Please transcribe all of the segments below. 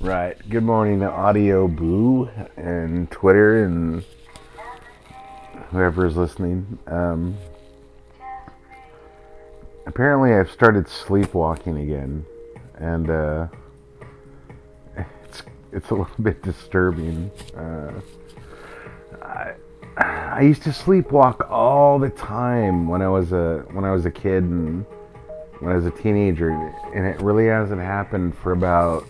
Right. Good morning to Audio Boo and Twitter and whoever is listening. Apparently, I've started sleepwalking again, and it's a little bit disturbing. I I used to sleepwalk all the time when I was a kid and when I was a teenager, and it really hasn't happened for about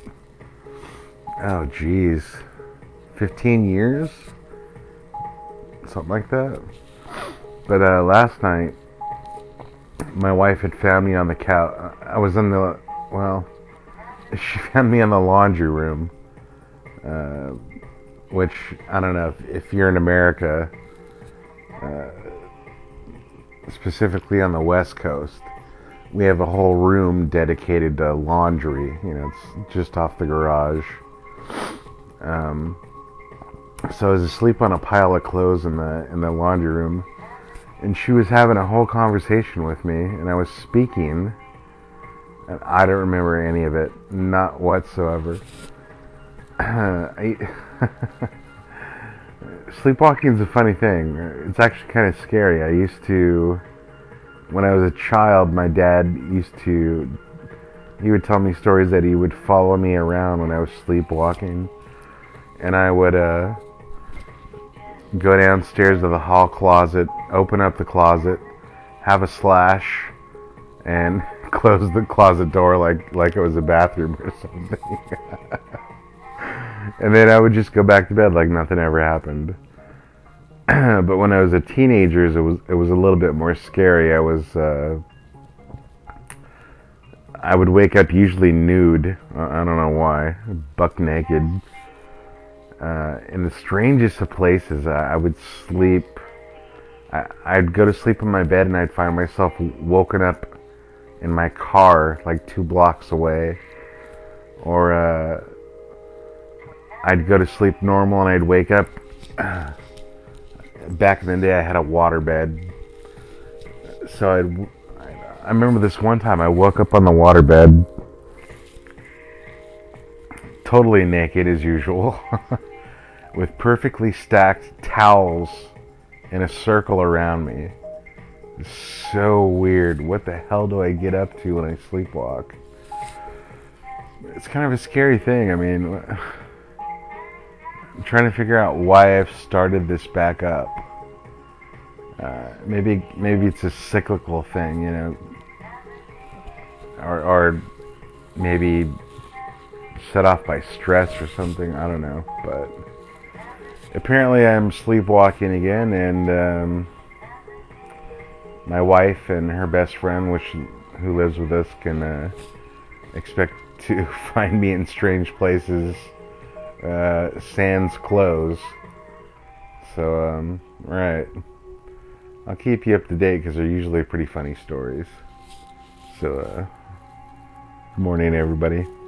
15 years, something like that. But last night, my wife had found me on the couch. I was in the she found me in the laundry room, uh, which I don't know if you're in America, uh, specifically on the West Coast. We have a whole room dedicated to laundry. It's just off the garage. So I was asleep on a pile of clothes in the laundry room, and she was having a whole conversation with me, and I was speaking, and I don't remember any of it, not whatsoever. Sleepwalking is a funny thing. It's actually kind of scary. When I was a child, my dad he would tell me stories that he would follow me around when I was sleepwalking, and I would go downstairs to the hall closet, open up the closet, have a slash, and close the closet door like it was a bathroom or something. And then I would just go back to bed like nothing ever happened. But when I was a teenager, it was a little bit more scary. I would wake up usually nude. I don't know why, buck naked. In the strangest of places, I would sleep. I'd go to sleep in my bed, and I'd find myself woken up in my car, like 2 blocks away. Or I'd go to sleep normal, and I'd wake up. Back in the day, I had a water bed, so I remember this one time I woke up on the water bed, totally naked as usual, with perfectly stacked towels in a circle around me. It's so weird. What the hell do I get up to when I sleepwalk? It's kind of a scary thing. I mean, I'm trying to figure out why I've started this back up. Maybe it's a cyclical thing, or maybe set off by stress or something. I don't know, but apparently I'm sleepwalking again, and my wife and her best friend, who lives with us, can expect to find me in strange places, sans clothes. So, right. I'll keep you up to date because they're usually pretty funny stories. So, good morning, everybody.